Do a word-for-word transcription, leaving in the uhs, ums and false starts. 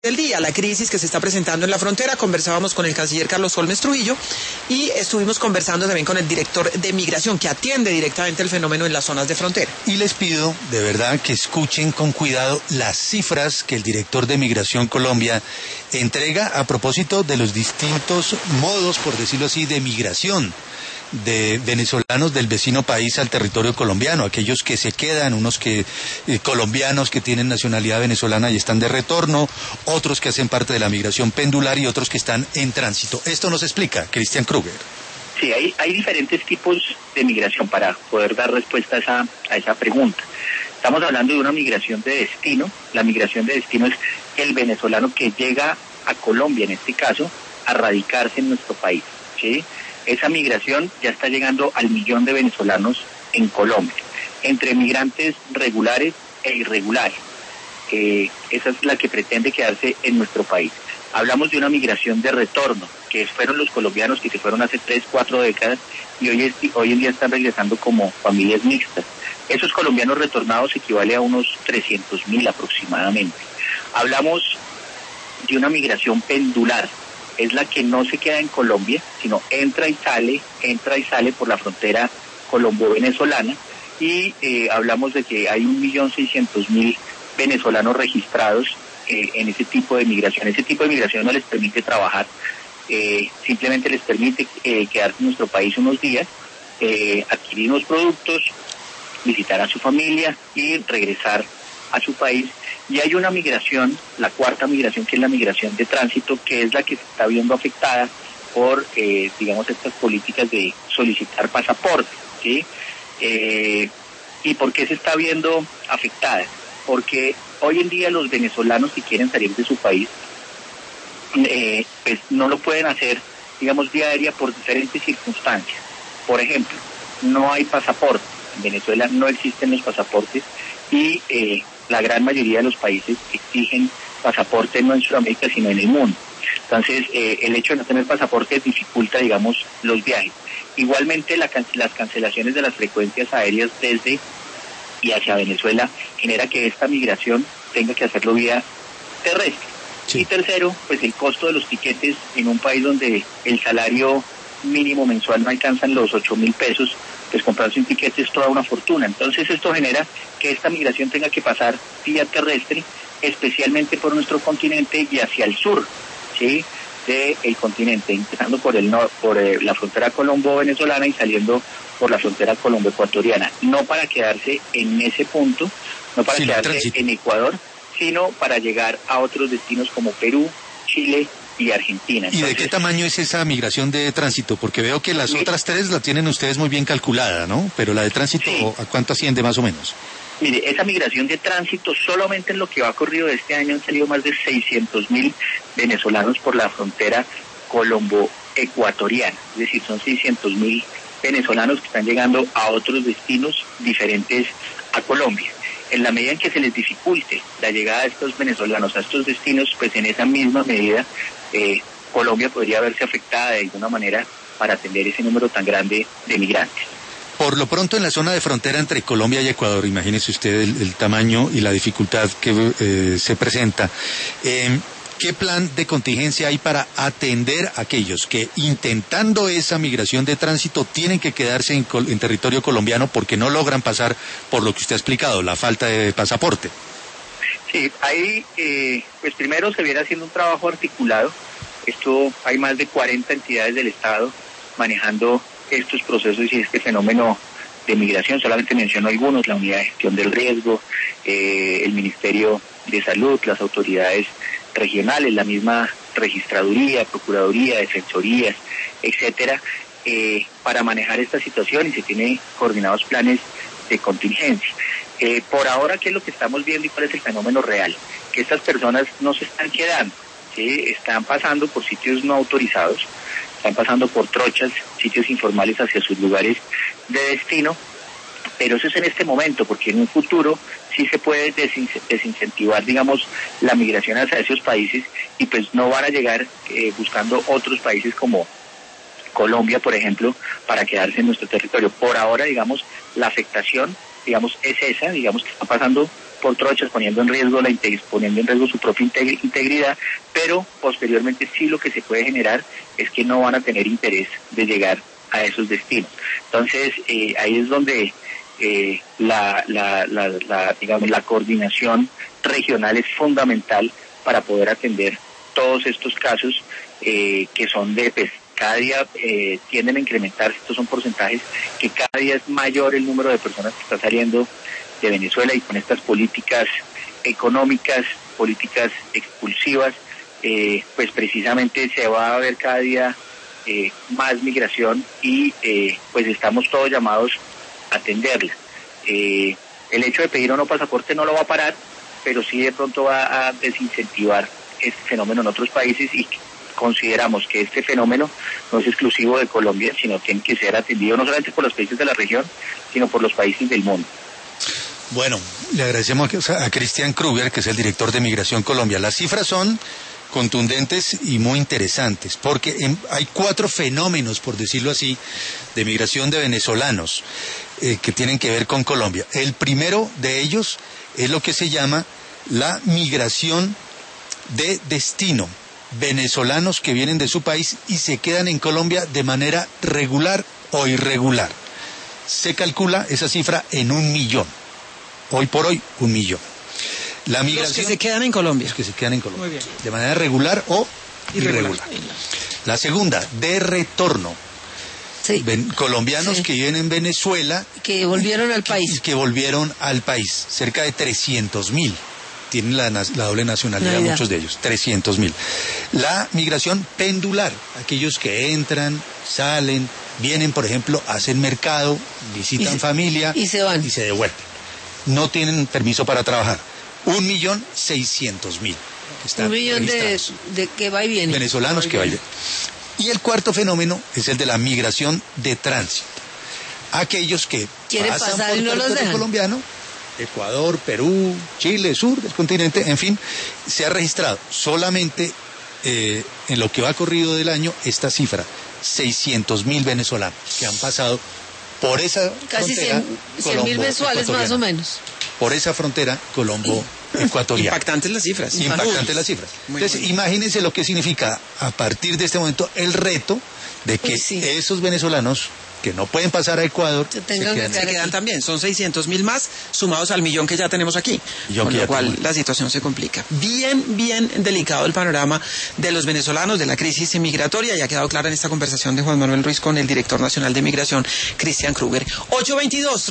del día, la crisis que se está presentando en la frontera. Conversábamos con el canciller Carlos Holmes Trujillo y estuvimos conversando también con el director de Migración, que atiende directamente el fenómeno en las zonas de frontera. Y les pido de verdad que escuchen con cuidado las cifras que el director de Migración Colombia entrega a propósito de los distintos modos, por decirlo así, de migración de venezolanos del vecino país al territorio colombiano, aquellos que se quedan, unos que eh, colombianos que tienen nacionalidad venezolana y están de retorno, otros que hacen parte de la migración pendular y otros que están en tránsito. Esto nos explica Cristian Kruger. Sí, hay, hay diferentes tipos de migración para poder dar respuesta a esa, a esa pregunta. Estamos hablando de una migración de destino. La migración de destino es el venezolano que llega a Colombia, en este caso, a radicarse en nuestro país, ¿sí? Esa migración ya está llegando al millón de venezolanos en Colombia, entre migrantes regulares e irregulares. Eh, esa es la que pretende quedarse en nuestro país. Hablamos de una migración de retorno, que fueron los colombianos que se fueron hace tres, cuatro décadas y hoy, es, hoy en día están regresando como familias mixtas. Esos colombianos retornados equivale a unos trescientos mil aproximadamente. Hablamos de una migración pendular. Es la que no se queda en Colombia, sino entra y sale, entra y sale por la frontera colombo-venezolana, y eh, hablamos de que hay un millón seiscientos mil venezolanos registrados eh, en ese tipo de migración. Ese tipo de migración no les permite trabajar, eh, simplemente les permite eh, quedarse en nuestro país unos días, eh, adquirir unos productos, visitar a su familia y regresar a su país. Y hay una migración, la cuarta migración, que es la migración de tránsito, que es la que se está viendo afectada por, eh, digamos, estas políticas de solicitar pasaporte, ¿sí? Eh, ¿Y por qué se está viendo afectada? Porque hoy en día los venezolanos que quieren salir de su país, eh, pues no lo pueden hacer, digamos, día a día por diferentes circunstancias. Por ejemplo, no hay pasaporte. En Venezuela no existen los pasaportes y eh, la gran mayoría de los países exigen pasaporte no en Sudamérica sino en el mundo. Entonces eh, el hecho de no tener pasaporte dificulta, digamos, los viajes. Igualmente la, las cancelaciones de las frecuencias aéreas desde y hacia Venezuela genera que esta migración tenga que hacerlo vía terrestre. Sí. Y tercero, pues el costo de los tiquetes en un país donde el salario mínimo mensual no alcanzan los ocho mil pesos, pues comprarse un tiquete es toda una fortuna. Entonces esto genera que esta migración tenga que pasar vía terrestre, especialmente por nuestro continente y hacia el sur, ¿sí?, del continente, empezando por el nor por eh, la frontera colombo-venezolana y saliendo por la frontera colombo-ecuatoriana, no para quedarse en ese punto, no para sí, quedarse en Ecuador, sino para llegar a otros destinos como Perú, Chile y Argentina. Entonces, ¿y de qué tamaño es esa migración de tránsito? Porque veo que las sí. otras tres la tienen ustedes muy bien calculada, ¿no? Pero la de tránsito, sí. ¿a cuánto asciende más o menos? Mire, esa migración de tránsito, solamente en lo que va ocurrido este año han salido más de seiscientos mil venezolanos por la frontera colombo-ecuatoriana. Es decir, son seiscientos mil venezolanos que están llegando a otros destinos diferentes a Colombia. En la medida en que se les dificulte la llegada de estos venezolanos a estos destinos, pues en esa misma medida eh, Colombia podría verse afectada de alguna manera para atender ese número tan grande de migrantes. Por lo pronto, en la zona de frontera entre Colombia y Ecuador, imagínese usted el, el tamaño y la dificultad que eh, se presenta. Eh, ¿Qué plan de contingencia hay para atender a aquellos que, intentando esa migración de tránsito, tienen que quedarse en, en territorio colombiano porque no logran pasar por lo que usted ha explicado, la falta de pasaporte? Sí, ahí, eh, pues primero se viene haciendo un trabajo articulado. Esto, hay más de cuarenta entidades del Estado manejando estos procesos y este fenómeno de migración. Solamente menciono algunos: la Unidad de Gestión del Riesgo, eh, el Ministerio de Salud, las autoridades regionales, la misma Registraduría, Procuraduría, Defensorías, etcétera, eh, para manejar esta situación, y se tiene coordinados planes de contingencia. Eh, por ahora, ¿qué es lo que estamos viendo y cuál es el fenómeno real? Que estas personas no se están quedando, ¿sí? Están pasando por sitios no autorizados, están pasando por trochas, sitios informales hacia sus lugares de destino, pero eso es en este momento, porque en un futuro sí se puede desin desincentivar, digamos, la migración hacia esos países, y pues no van a llegar eh, buscando otros países como Colombia, por ejemplo, para quedarse en nuestro territorio. Por ahora, digamos, la afectación digamos, es esa, digamos que están pasando por trochas, poniendo en riesgo la integ- poniendo en riesgo su propia integ- integridad, pero posteriormente sí lo que se puede generar es que no van a tener interés de llegar a esos destinos. Entonces, eh, ahí es donde eh, la, la, la, la, digamos, la coordinación regional es fundamental para poder atender todos estos casos eh, que son de, pues, cada día eh, tienden a incrementarse. Estos son porcentajes que cada día es mayor el número de personas que está saliendo de Venezuela, y con estas políticas económicas, políticas expulsivas, eh, pues precisamente se va a ver cada día eh, más migración, y eh, pues estamos todos llamados a atenderla. Eh, el hecho de pedir o no pasaporte no lo va a parar, pero sí de pronto va a desincentivar este fenómeno en otros países, y consideramos que este fenómeno no es exclusivo de Colombia, sino tiene que ser atendido no solamente por los países de la región, sino por los países del mundo. Bueno, le agradecemos a Cristian Kruger, que es el director de Migración Colombia. Las cifras son contundentes y muy interesantes, porque en, hay cuatro fenómenos, por decirlo así, de migración de venezolanos eh, que tienen que ver con Colombia. El primero de ellos es lo que se llama la migración de destino. Venezolanos que vienen de su país y se quedan en Colombia de manera regular o irregular. Se calcula esa cifra en un millón. Hoy por hoy, un millón. La migración, los que se quedan en Colombia. Los que se quedan en Colombia. Muy bien. De manera regular o irregular. irregular. La segunda, de retorno. Sí. Ven, colombianos Sí. que viven en Venezuela. Que volvieron al país. Y que volvieron al país. Cerca de trescientos mil. Tienen la, la doble nacionalidad, Navidad. muchos de ellos. trescientos mil. La migración pendular. Aquellos que entran, salen, vienen, por ejemplo, hacen mercado, visitan Y se- familia. y se van. Y se devuelven. No tienen permiso para trabajar. Un millón seiscientos mil. Un millón de, de que va y viene. venezolanos que vayan. Y el cuarto fenómeno es el de la migración de tránsito. Aquellos que Quieren pasan pasar por y no los territorio dejan. colombiano, Ecuador, Perú, Chile, sur del continente, en fin, se ha registrado solamente eh, en lo que va corrido del año esta cifra, seiscientos mil venezolanos que han pasado por esa Casi frontera cien mil mensuales más o menos. por esa frontera colombo-ecuatoriana. Impactantes las cifras. Impactantes las cifras. Muy Entonces, bien. imagínense lo que significa a partir de este momento el reto de que Uy, sí. esos venezolanos que no pueden pasar a Ecuador Se se tengan que quedan Se quedar quedan aquí. también, son seiscientos mil más sumados al millón que ya tenemos aquí, Millón con que lo ya cual tenemos. la situación se complica. Bien, bien delicado el panorama de los venezolanos, de la crisis migratoria, y ha quedado clara en esta conversación de Juan Manuel Ruiz con el director nacional de Migración, Cristian Kruger. ocho veintidós.